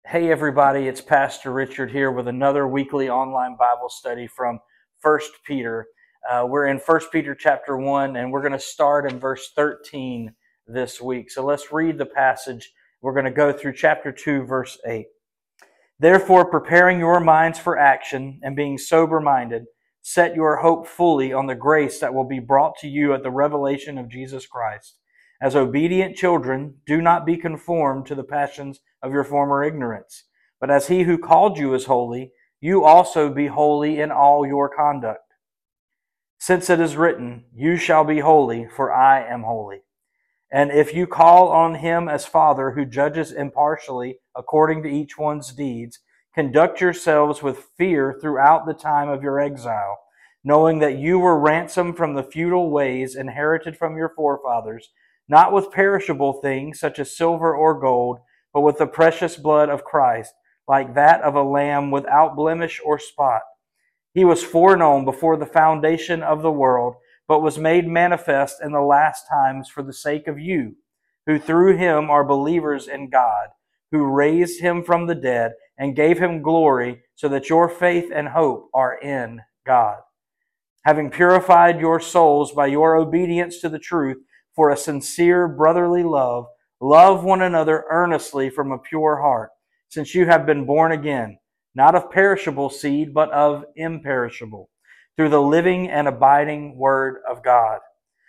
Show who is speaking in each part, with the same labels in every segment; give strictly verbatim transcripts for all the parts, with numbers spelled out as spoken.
Speaker 1: Hey everybody, it's Pastor Richard here with another weekly online Bible study from First Peter. Uh, we're in First Peter chapter one, and we're going to start in verse thirteen this week. So let's read the passage. We're going to go through chapter two, verse eight. Therefore, preparing your minds for action and being sober-minded, set your hope fully on the grace that will be brought to you at the revelation of Jesus Christ. As obedient children, do not be conformed to the passions of your former ignorance. But as he who called you is holy, you also be holy in all your conduct. Since it is written, you shall be holy, for I am holy. And if you call on him as Father, who judges impartially according to each one's deeds, conduct yourselves with fear throughout the time of your exile, knowing that you were ransomed from the futile ways inherited from your forefathers, not with perishable things such as silver or gold, but with the precious blood of Christ, like that of a lamb without blemish or spot. He was foreknown before the foundation of the world, but was made manifest in the last times for the sake of you, who through him are believers in God, who raised him from the dead and gave him glory, so that your faith and hope are in God. Having purified your souls by your obedience to the truth, for a sincere brotherly love, love one another earnestly from a pure heart, since you have been born again, not of perishable seed, but of imperishable, through the living and abiding Word of God.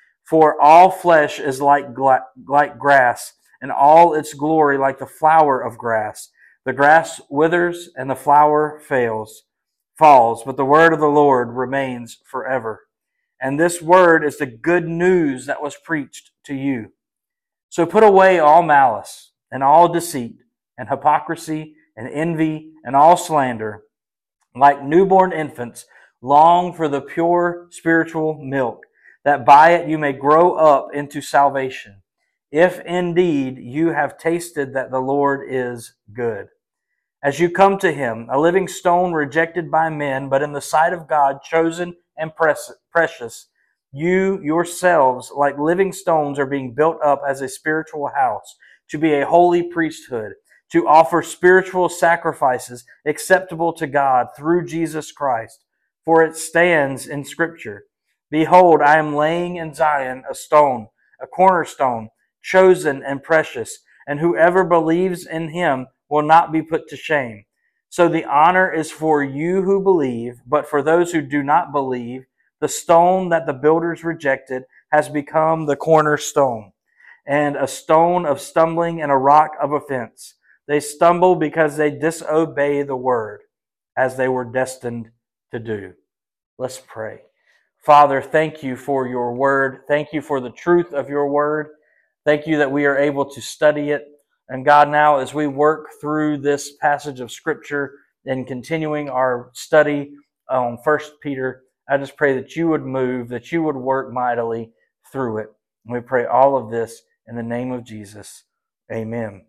Speaker 1: For all flesh is like, gla- like grass, and all its glory like the flower of grass. The grass withers and the flower fails, falls, but the word of the Lord remains forever. And this word is the good news that was preached to you. So put away all malice and all deceit and hypocrisy and envy and all slander. Like newborn infants, long for the pure spiritual milk, that by it you may grow up into salvation, if indeed you have tasted that the Lord is good. As you come to him, a living stone rejected by men, but in the sight of God chosen and precious, you yourselves, like living stones, are being built up as a spiritual house, to be a holy priesthood, to offer spiritual sacrifices acceptable to God through Jesus Christ. For it stands in Scripture, behold, I am laying in Zion a stone, a cornerstone, chosen and precious, and whoever believes in him will not be put to shame. So the honor is for you who believe, but for those who do not believe, the stone that the builders rejected has become the cornerstone, and a stone of stumbling and a rock of offense. They stumble because they disobey the word, as they were destined to do. Let's pray. Father, thank you for your word. Thank you for the truth of your word. Thank you that we are able to study it. And God, now as we work through this passage of Scripture and continuing our study on First Peter, I just pray that you would move, that you would work mightily through it. And we pray all of this in the name of Jesus. Amen.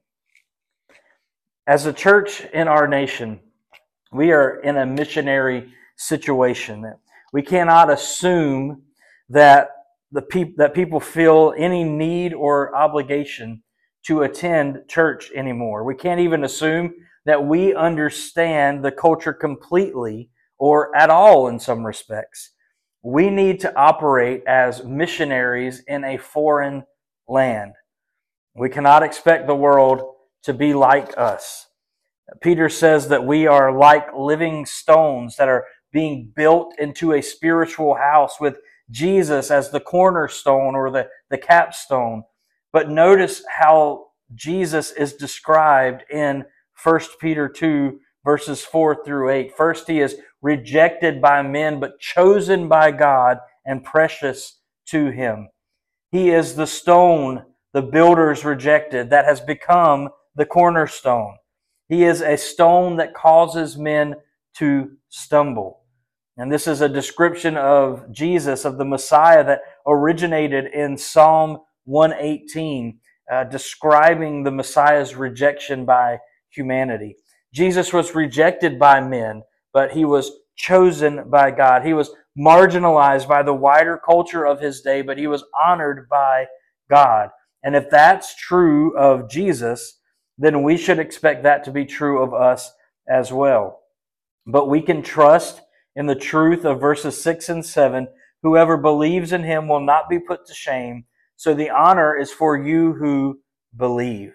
Speaker 1: As a church in our nation, we are in a missionary situation. We cannot assume that the peop- that people feel any need or obligation to attend church anymore. We can't even assume that we understand the culture completely or at all in some respects. We need to operate as missionaries in a foreign land. We cannot expect the world to be like us. Peter says that we are like living stones that are being built into a spiritual house with Jesus as the cornerstone or the, the capstone. But notice how Jesus is described in First Peter two, verses four through eight. First, he is rejected by men, but chosen by God and precious to him. He is the stone the builders rejected that has become the cornerstone. He is a stone that causes men to stumble. And this is a description of Jesus, of the Messiah, that originated in Psalm one eighteen, uh, describing the Messiah's rejection by humanity. Jesus was rejected by men, but he was chosen by God. He was marginalized by the wider culture of his day, but he was honored by God. And if that's true of Jesus, then we should expect that to be true of us as well. But we can trust in the truth of verses six and seven. Whoever believes in him will not be put to shame. So the honor is for you who believe.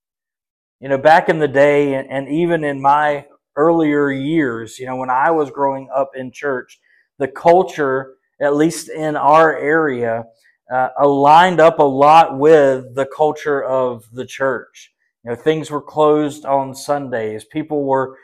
Speaker 1: You know, back in the day, and even in my earlier years, you know, when I was growing up in church, the culture, at least in our area, uh, aligned up a lot with the culture of the church. You know, things were closed on Sundays. People were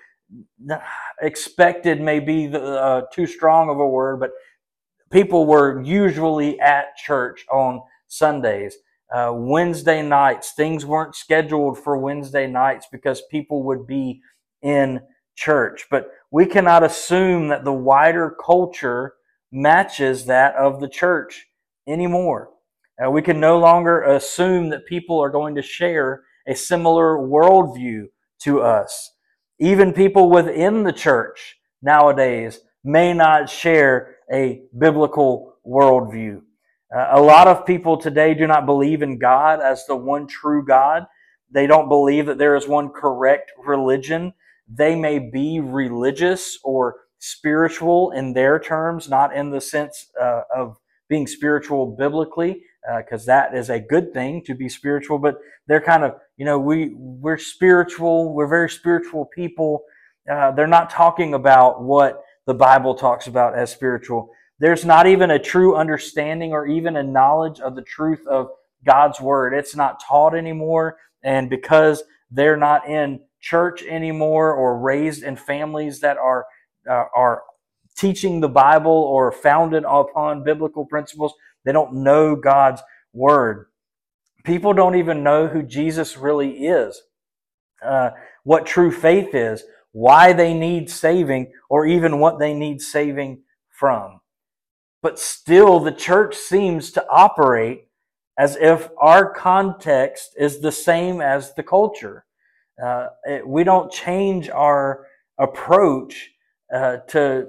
Speaker 1: expected, maybe uh, too strong of a word, but people were usually at church on Sundays. Uh, Wednesday nights, things weren't scheduled for Wednesday nights because people would be in church. But we cannot assume that the wider culture matches that of the church anymore. Uh, we can no longer assume that people are going to share a similar worldview to us. Even people within the church nowadays may not share a biblical worldview. Uh, a lot of people today do not believe in God as the one true God. They don't believe that there is one correct religion. They may be religious or spiritual in their terms, not in the sense uh, of being spiritual biblically, because uh, that is a good thing to be spiritual, but they're kind of, you know, we, we're spiritual, we're very spiritual people. Uh, they're not talking about what the Bible talks about as spiritual. There's not even a true understanding or even a knowledge of the truth of God's Word. It's not taught anymore, and because they're not in church anymore or raised in families that are uh, are teaching the Bible or founded upon biblical principles, they don't know God's Word. People don't even know who Jesus really is, uh, what true faith is, why they need saving, or even what they need saving from. But still, the church seems to operate as if our context is the same as the culture. Uh, it, we don't change our approach uh, to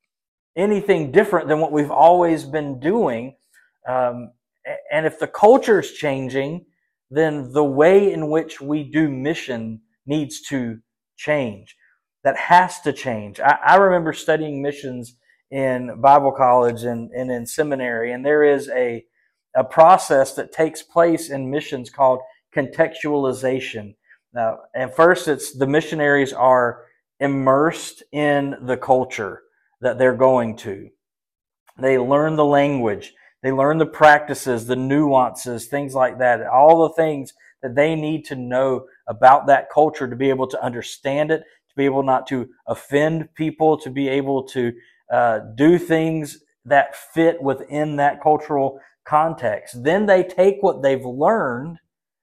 Speaker 1: anything different than what we've always been doing. Um, and if the culture is changing, then the way in which we do mission needs to change. That has to change. I, I remember studying missions in Bible college and, and in seminary, and there is a, a process that takes place in missions called contextualization. Now, at first, it's the missionaries are immersed in the culture that they're going to. They learn the language, they learn the practices, the nuances, things like that, all the things that they need to know about that culture to be able to understand it, to be able not to offend people, to be able to uh, do things that fit within that cultural context. Then they take what they've learned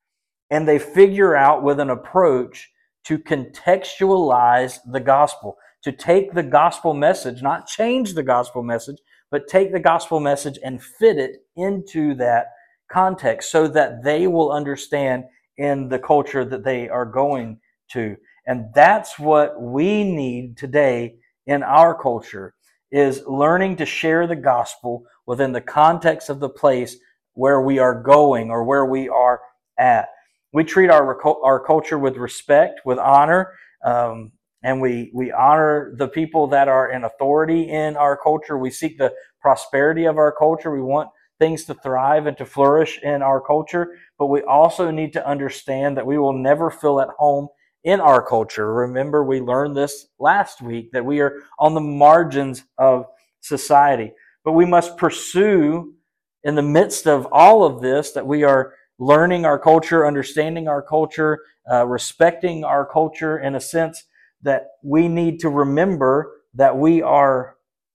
Speaker 1: and they figure out with an approach to contextualize the gospel, to take the gospel message, not change the gospel message, but take the gospel message and fit it into that context so that they will understand in the culture that they are going to. And that's what we need today in our culture, is learning to share the gospel within the context of the place where we are going or where we are at. We treat our our culture with respect, with honor, um, and we we honor the people that are in authority in our culture. We seek the prosperity of our culture. We want things to thrive and to flourish in our culture, but we also need to understand that we will never feel at home in our culture. Remember, we learned this last week, that we are on the margins of society. But we must pursue, in the midst of all of this, that we are learning our culture, understanding our culture, uh, respecting our culture, in a sense that we need to remember that we are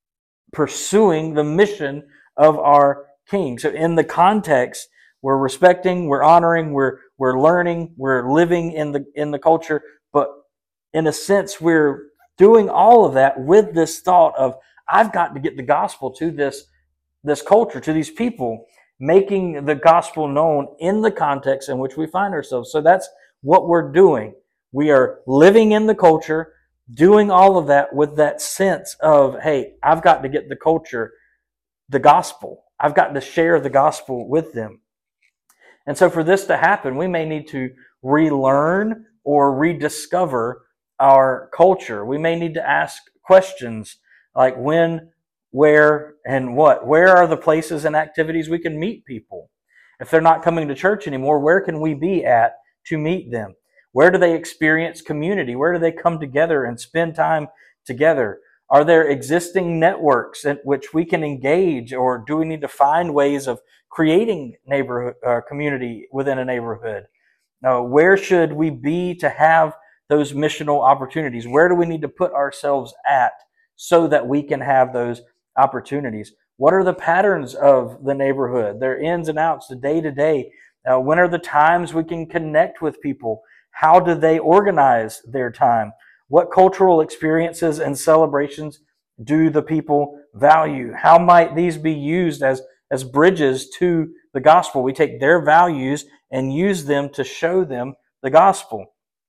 Speaker 1: pursuing the mission of our King. So in the context, we're respecting, we're honoring, we're we're learning, we're living in the in the culture, but in a sense, we're doing all of that with this thought of, I've got to get the gospel to this, this culture, to these people, making the gospel known in the context in which we find ourselves. So that's what we're doing. We are living in the culture, doing all of that with that sense of, hey, I've got to get the culture, the gospel. I've got to share the gospel with them. And so for this to happen, we may need to relearn or rediscover our culture. We may need to ask questions like when, where, and what. Where are the places and activities we can meet people? If they're not coming to church anymore, where can we be at to meet them? Where do they experience community? Where do they come together and spend time together? Are there existing networks in which we can engage, or do we need to find ways of creating neighborhood uh, community within a neighborhood? Uh, where should we be to have those missional opportunities? Where do we need to put ourselves at so that we can have those opportunities? What are the patterns of the neighborhood, their ins and outs, the day-to-day? Uh, when are the times we can connect with people? How do they organize their time? What cultural experiences and celebrations do the people value? How might these be used as, as bridges to the gospel? We take their values and use them to show them the gospel.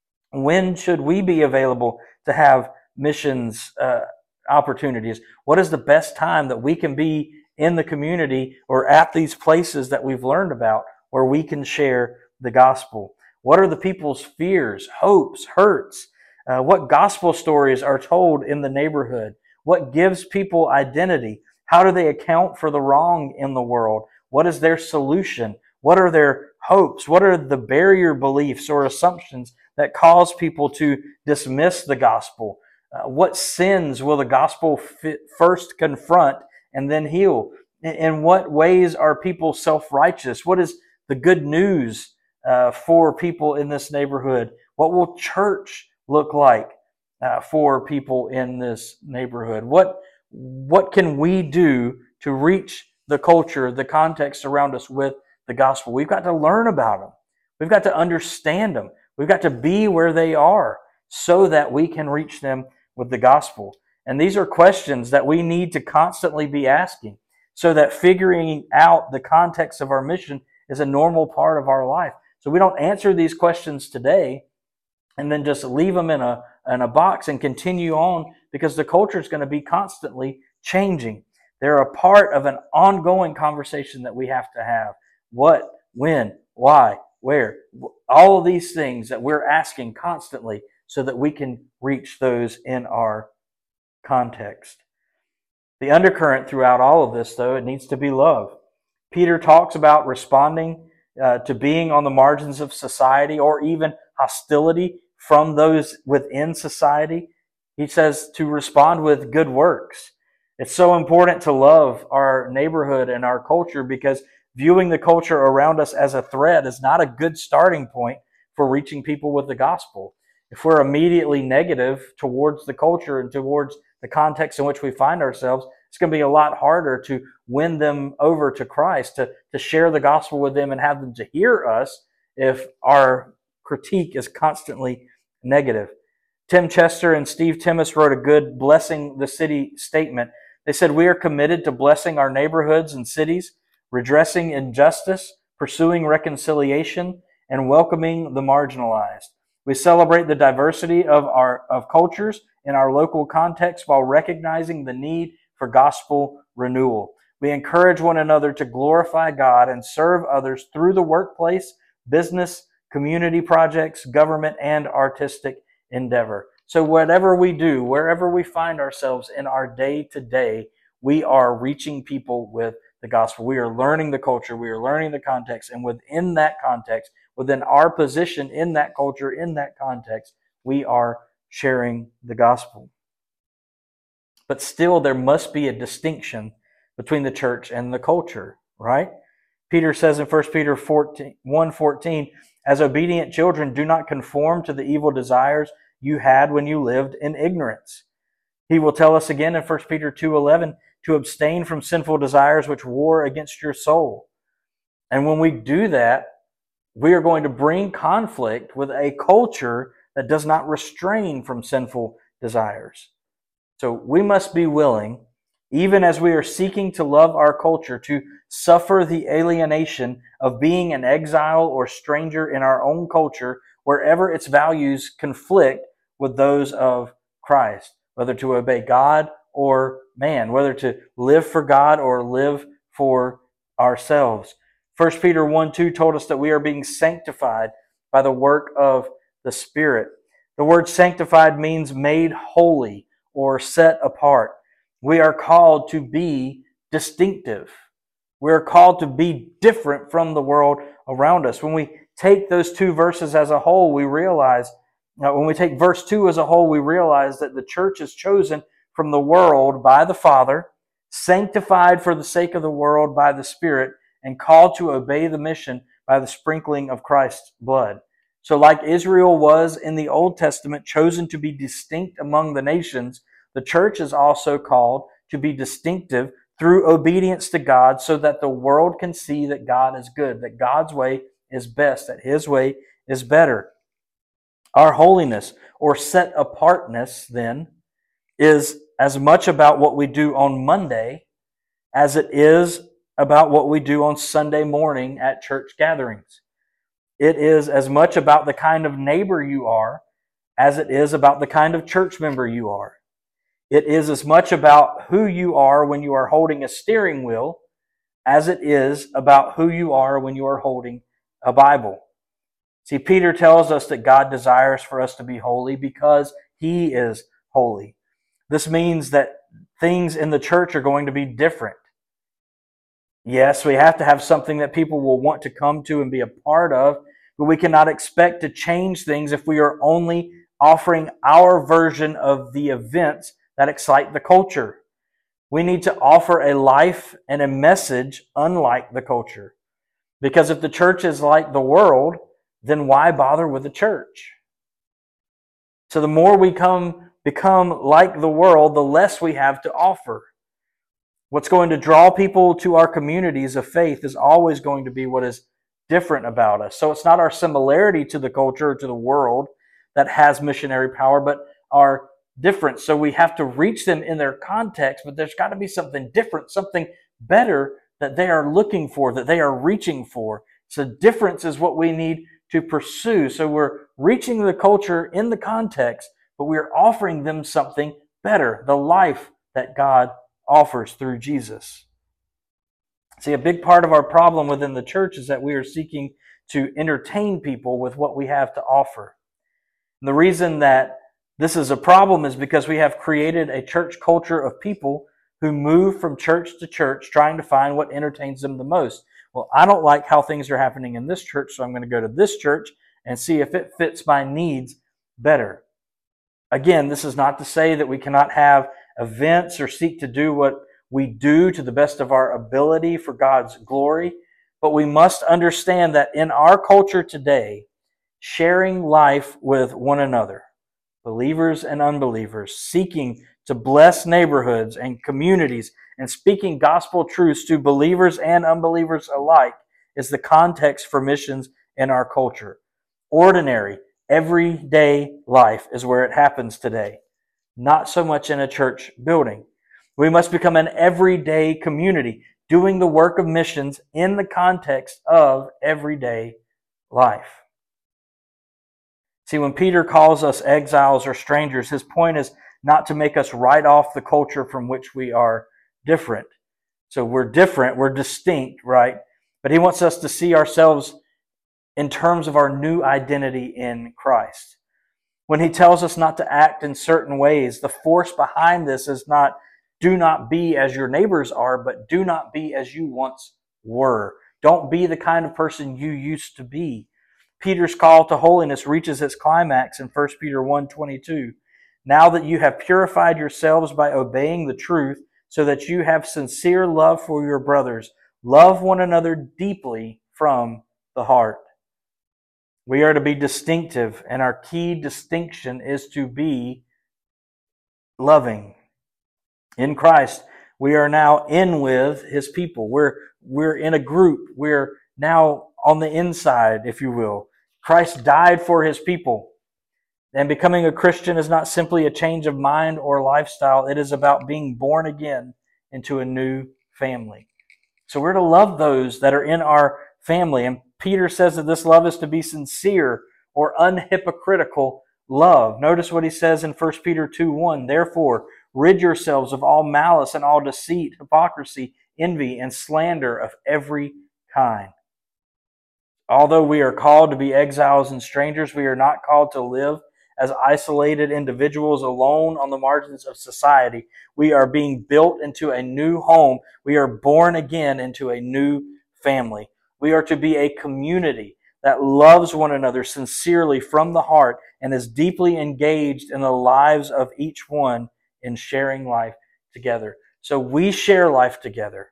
Speaker 1: When should we be available to have missions uh, opportunities? What is the best time that we can be in the community or at these places that we've learned about where we can share the gospel? What are the people's fears, hopes, hurts? Uh, what gospel stories are told in the neighborhood? What gives people identity? How do they account for the wrong in the world? What is their solution? What are their hopes? What are the barrier beliefs or assumptions that cause people to dismiss the gospel? Uh, what sins will the gospel fit, first confront and then heal? In, in what ways are people self-righteous? What is the good news uh, for people in this neighborhood? What will church look like uh, for people in this neighborhood? What, what can we do to reach the culture, the context around us with the gospel? We've got to learn about them. We've got to understand them. We've got to be where they are so that we can reach them with the gospel. And these are questions that we need to constantly be asking so that figuring out the context of our mission is a normal part of our life. So we don't answer these questions today and then just leave them in a, in a box and continue on, because the culture is going to be constantly changing. They're a part of an ongoing conversation that we have to have. What, when, why, where, all of these things that we're asking constantly so that we can reach those in our context. The undercurrent throughout all of this, though, it needs to be love. Peter talks about responding uh, to being on the margins of society or even hostility from those within society. He says to respond with good works. It's so important to love our neighborhood and our culture, because viewing the culture around us as a threat is not a good starting point for reaching people with the gospel. If we're immediately negative towards the culture and towards the context in which we find ourselves, it's going to be a lot harder to win them over to Christ, to, to share the gospel with them and have them to hear us if our critique is constantly negative. Tim Chester and Steve Timmis wrote a good Blessing the City statement. They said, "We are committed to blessing our neighborhoods and cities, redressing injustice, pursuing reconciliation, and welcoming the marginalized. We celebrate the diversity of our of cultures in our local context while recognizing the need for gospel renewal. We encourage one another to glorify God and serve others through the workplace, business, community projects, government, and artistic endeavor." So whatever we do, wherever we find ourselves in our day-to-day, we are reaching people with the gospel. We are learning the culture. We are learning the context. And within that context, within our position in that culture, in that context, we are sharing the gospel. But still, there must be a distinction between the church and the culture, right? Peter says in First Peter one fourteen, "As obedient children, do not conform to the evil desires you had when you lived in ignorance." He will tell us again in First Peter two eleven to abstain from sinful desires which war against your soul. And when we do that, we are going to bring conflict with a culture that does not restrain from sinful desires. So we must be willing, even as we are seeking to love our culture, to suffer the alienation of being an exile or stranger in our own culture wherever its values conflict with those of Christ, whether to obey God or man, whether to live for God or live for ourselves. First Peter one two told us that we are being sanctified by the work of the Spirit. The word sanctified means made holy or set apart. We are called to be distinctive. We are called to be different from the world around us. When we take those two verses as a whole, we realize, now when we take verse two as a whole, we realize that the church is chosen from the world by the Father, sanctified for the sake of the world by the Spirit, and called to obey the mission by the sprinkling of Christ's blood. So like Israel was in the Old Testament chosen to be distinct among the nations, the church is also called to be distinctive through obedience to God so that the world can see that God is good, that God's way is best, that His way is better. Our holiness or set apartness then is as much about what we do on Monday as it is about what we do on Sunday morning at church gatherings. It is as much about the kind of neighbor you are as it is about the kind of church member you are. It is as much about who you are when you are holding a steering wheel as it is about who you are when you are holding a Bible. See, Peter tells us that God desires for us to be holy because He is holy. This means that things in the church are going to be different. Yes, we have to have something that people will want to come to and be a part of, but we cannot expect to change things if we are only offering our version of the events that excite the culture. We need to offer a life and a message unlike the culture. Because if the church is like the world, then why bother with the church? So the more we come become like the world, the less we have to offer. What's going to draw people to our communities of faith is always going to be what is different about us. So it's not our similarity to the culture or to the world that has missionary power, but our difference. So we have to reach them in their context, but there's got to be something different, something better that they are looking for, that they are reaching for. So difference is what we need to pursue. So we're reaching the culture in the context, but we're offering them something better, the life that God offers through Jesus. See, a big part of our problem within the church is that we are seeking to entertain people with what we have to offer. And the reason that this is a problem is because we have created a church culture of people who move from church to church trying to find what entertains them the most. Well, I don't like how things are happening in this church, so I'm going to go to this church and see if it fits my needs better. Again, this is not to say that we cannot have events or seek to do what we do to the best of our ability for God's glory, but we must understand that in our culture today, sharing life with one another, believers and unbelievers, seeking to bless neighborhoods and communities and speaking gospel truths to believers and unbelievers alike is the context for missions in our culture. Ordinary, everyday life is where it happens today, not so much in a church building. We must become an everyday community, doing the work of missions in the context of everyday life. See, when Peter calls us exiles or strangers, his point is not to make us write off the culture from which we are different. So we're different, we're distinct, right? But he wants us to see ourselves in terms of our new identity in Christ. When he tells us not to act in certain ways, the force behind this is not, do not be as your neighbors are, but do not be as you once were. Don't be the kind of person you used to be. Peter's call to holiness reaches its climax in First Peter one twenty-two. Now that you have purified yourselves by obeying the truth, so that you have sincere love for your brothers, love one another deeply from the heart. We are to be distinctive, and our key distinction is to be loving. In Christ, we are now in with His people. We're, we're in a group. We're now on the inside, if you will. Christ died for His people. And becoming a Christian is not simply a change of mind or lifestyle. It is about being born again into a new family. So we're to love those that are in our family. And Peter says that this love is to be sincere or unhypocritical love. Notice what he says in First Peter two one. Therefore, rid yourselves of all malice and all deceit, hypocrisy, envy, and slander of every kind. Although we are called to be exiles and strangers, we are not called to live as isolated individuals alone on the margins of society. We are being built into a new home. We are born again into a new family. We are to be a community that loves one another sincerely from the heart and is deeply engaged in the lives of each one in sharing life together. So we share life together,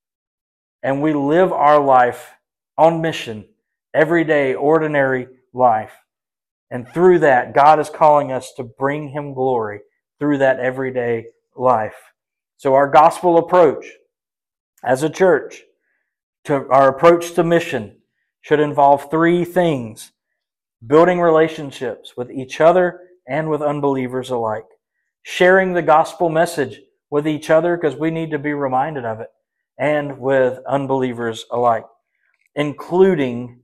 Speaker 1: and we live our life on mission, everyday, ordinary life. And through that, God is calling us to bring Him glory through that everyday life. So our gospel approach as a church, to our approach to mission, should involve three things: building relationships with each other and with unbelievers alike, sharing the gospel message with each other because we need to be reminded of it, and with unbelievers alike, including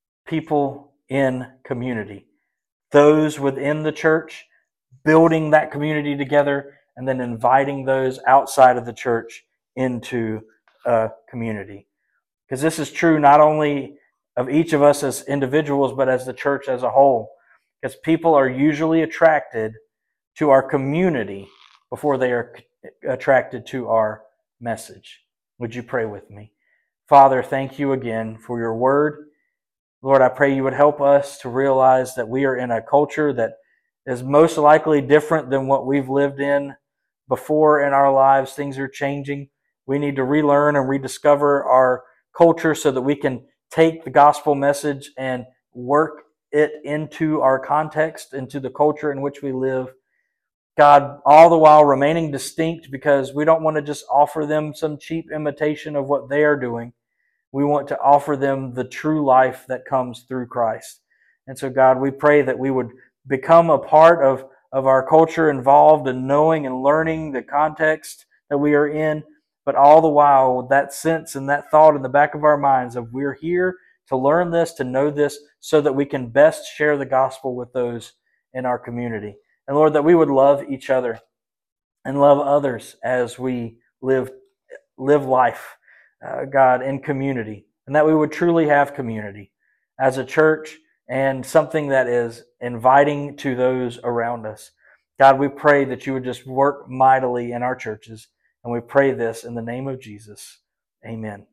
Speaker 1: people in community, those within the church, building that community together, and then inviting those outside of the church into a community. Because this is true not only of each of us as individuals, but as the church as a whole. Because people are usually attracted to our community before they are attracted to our message. Would you pray with me? Father, thank you again for your word. Lord, I pray you would help us to realize that we are in a culture that is most likely different than what we've lived in before in our lives. Things are changing. We need to relearn and rediscover our culture so that we can take the gospel message and work it into our context, into the culture in which we live. God, all the while remaining distinct, because we don't want to just offer them some cheap imitation of what they are doing. We want to offer them the true life that comes through Christ. And so, God, we pray that we would become a part of, of our culture, involved in knowing and learning the context that we are in, but all the while with that sense and that thought in the back of our minds of we're here to learn this, to know this, so that we can best share the gospel with those in our community. And Lord, that we would love each other and love others as we live, live life, uh, God, in community. And that we would truly have community as a church and something that is inviting to those around us. God, we pray that you would just work mightily in our churches. And we pray this in the name of Jesus. Amen.